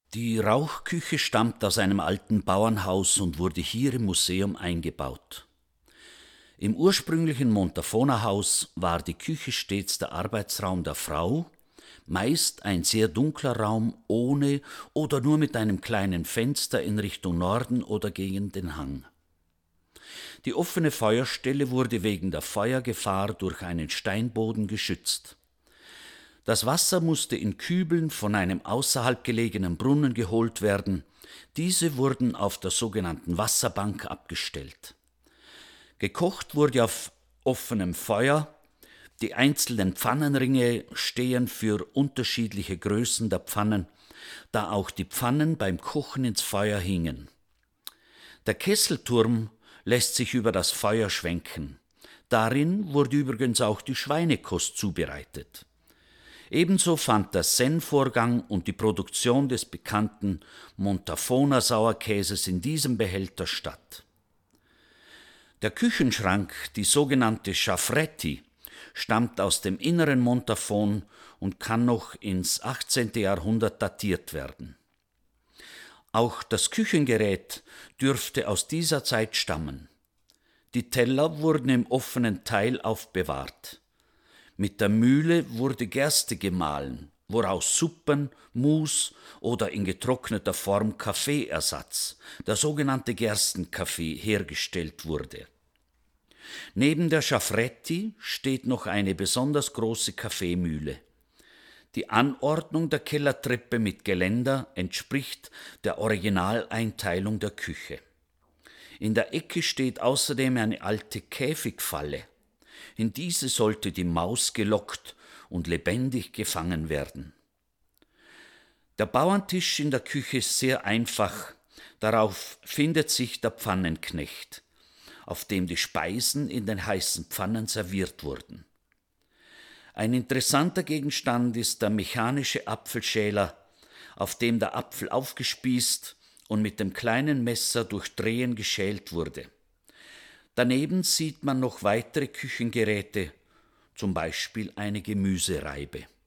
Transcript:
Die Rauchküche stammt aus einem alten Bauernhaus und wurde hier im Museum eingebaut. Im ursprünglichen Montafoner-Haus war die Küche stets der Arbeitsraum der Frau, meist ein sehr dunkler Raum ohne oder nur mit einem kleinen Fenster in Richtung Norden oder gegen den Hang. Die offene Feuerstelle wurde wegen der Feuergefahr durch einen Steinboden geschützt. Das Wasser musste in Kübeln von einem außerhalb gelegenen Brunnen geholt werden. Diese wurden auf der sogenannten Wasserbank abgestellt. Gekocht wurde auf offenem Feuer. Die einzelnen Pfannenringe stehen für unterschiedliche Größen der Pfannen, da auch die Pfannen beim Kochen ins Feuer hingen. Der Kesselturm lässt sich über das Feuer schwenken. Darin wurde übrigens auch die Schweinekost zubereitet. Ebenso fand der Sennvorgang und die Produktion des bekannten Montafoner Sauerkäses in diesem Behälter statt. Der Küchenschrank, die sogenannte Schaffretti, stammt aus dem inneren Montafon und kann noch ins 18. Jahrhundert datiert werden. Auch das Küchengerät dürfte aus dieser Zeit stammen. Die Teller wurden im offenen Teil aufbewahrt. Mit der Mühle wurde Gerste gemahlen, woraus Suppen, Mus oder in getrockneter Form Kaffeeersatz, der sogenannte Gerstenkaffee, hergestellt wurde. Neben der Schaffretti steht noch eine besonders große Kaffeemühle. Die Anordnung der Kellertreppe mit Geländer entspricht der Originaleinteilung der Küche. In der Ecke steht außerdem eine alte Käfigfalle. In diese sollte die Maus gelockt und lebendig gefangen werden. Der Bauerntisch in der Küche ist sehr einfach. Darauf findet sich der Pfannenknecht, auf dem die Speisen in den heißen Pfannen serviert wurden. Ein interessanter Gegenstand ist der mechanische Apfelschäler, auf dem der Apfel aufgespießt und mit dem kleinen Messer durch Drehen geschält wurde. Daneben sieht man noch weitere Küchengeräte, zum Beispiel eine Gemüsereibe.